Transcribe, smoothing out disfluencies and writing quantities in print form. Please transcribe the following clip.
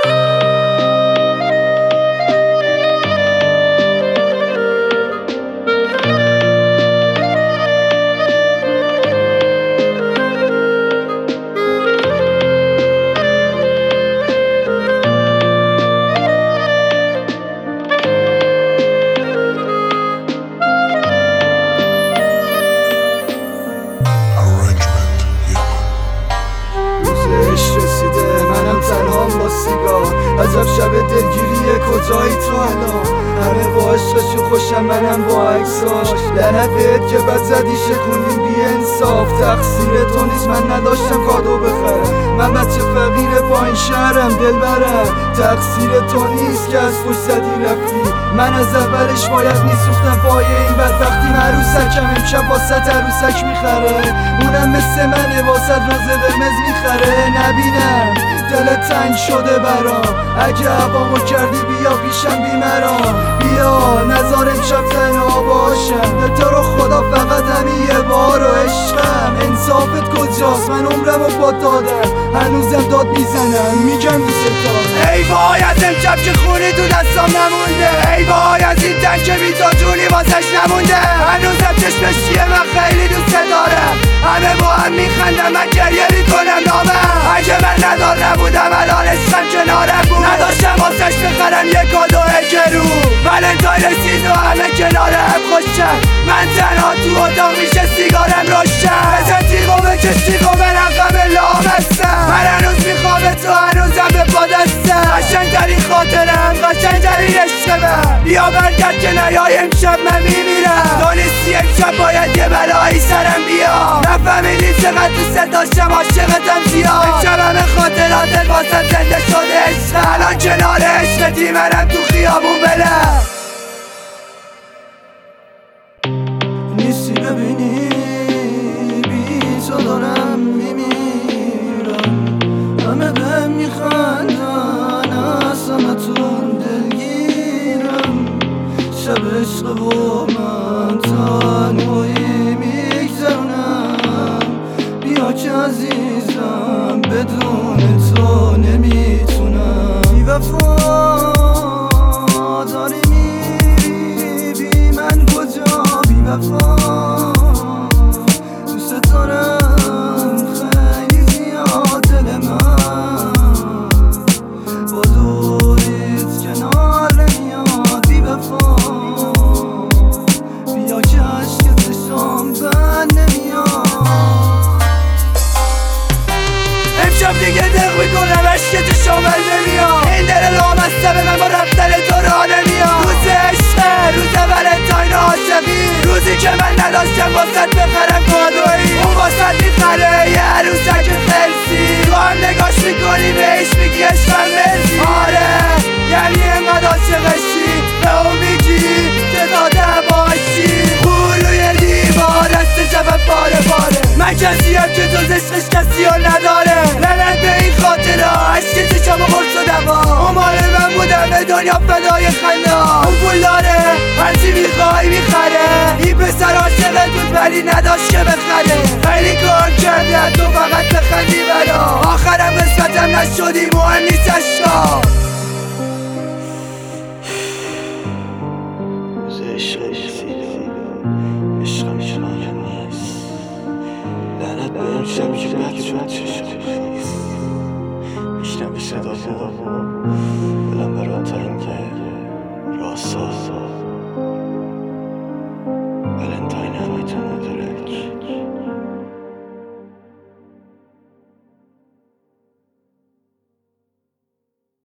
عجب شب دلگیریه کجایی تو الان؟ همه با عشقشو خوشم منم با عکساش. لعنت بهت که بد زدی شکونیم بی انصاف. تقصیر تو نیست من نداشتم کادو بخرم. من بچه فقیر پایین شهرم دلبرم. تقصیر تو نیست که از پشت زدی رفتی. من از اولش باید میسوختم پای این بدبختی. عروسکم امشب واسه عروسک میخره. اونم مثل منه واسه روز قرمز میخره. نبینم دلت تنگ شده برام. اگه عبامو کردی بیا پیشم بیمرام. بیا نذار امشب تنها باشم. تو رو خدا فقط همین یه بار و عشقم. انصافت کجاست؟ من عمرمو با دادم. هنوزم داد میزنم میگم دوست دارم. ای وای از امشب که خونی تو دستام نمونده. ای وای از این تن که بی تو جونی واسش نمونده. هنوزم چشمش چیه من خیلی دوست دارم. همه با هم میخندم من گریه میکنم نامم. اگه من ندار نبودم الان عشقم کنارم بود. نداشتم واسش بخرم یک کادو گرو. ولنتاین رسید و همه کنار هم خوشم. من تنها تو اتاق میشه سیگارم روشن. بزن تیغو بکش تیغو من عقب لام هستم. من هنوز میخوام تو هنوزم به پا دستم. قشنگترین خاطرم قشنگترین عشق من. بیا برگرد که نیای امشب من میمیرم. تو نیستی امشب باید یه بلایی سرم بیا. نفهمیدی چقدر دوست داشتم عاشقتم زیاد. امشب همه خاطراتت واسه زنده شده عشق. الان کنار عشقتی منم تو خیابون بلم. نیستی ببینی بی تو دارم میمیرم. همه بهم میخندن از همتون دلگیرم. شب عشق و من تنهایی میگذرونم. بیا که عزیزم بدون تو نمیتونم. بی وفا داری میری بی من کجا؟ بی وفا دوست دارم خیلی زیاد دل من با دوریت کنار نمیاد. بی وفا بیا که عشق چشام بند نمیاد. امشب دیگه دق میکنم عشق چشام بند نمیاد. این دل لامسته به من با رفتن تو را نمیاد. روز عشقه روز ولنتاین عاشقی. روزی که من نداشتم واسط بخرم کادویی. اون واسط میخره یه عروسک خلصی. تو هم نگاش میکنی بهش میگی عشقم مرسی. آره یعنی انقدر عاشقشی به اون میگی که داده باشی. خون روی دیوار دست شبم پاره پاره. من کسیم که تو عشقش کسی رو نداره. لعنت به این خاطره عشق چشم قرص و دوا. اون مال من بودم به دنیا فدای خنده. اون پول داره هرچی میخوای میخره. این پسر عاشقت بود ولی نداشت که بخره. خیلی کار کرده تو فقط بخندی برا. آخرم قسمتم نشدی مهم نیست عشقا. روز عشق رسیده عشقم کنارم نیست. لعنت به امشب که بد شد چشم خیست. میشنم صدا دلم برات تنگه.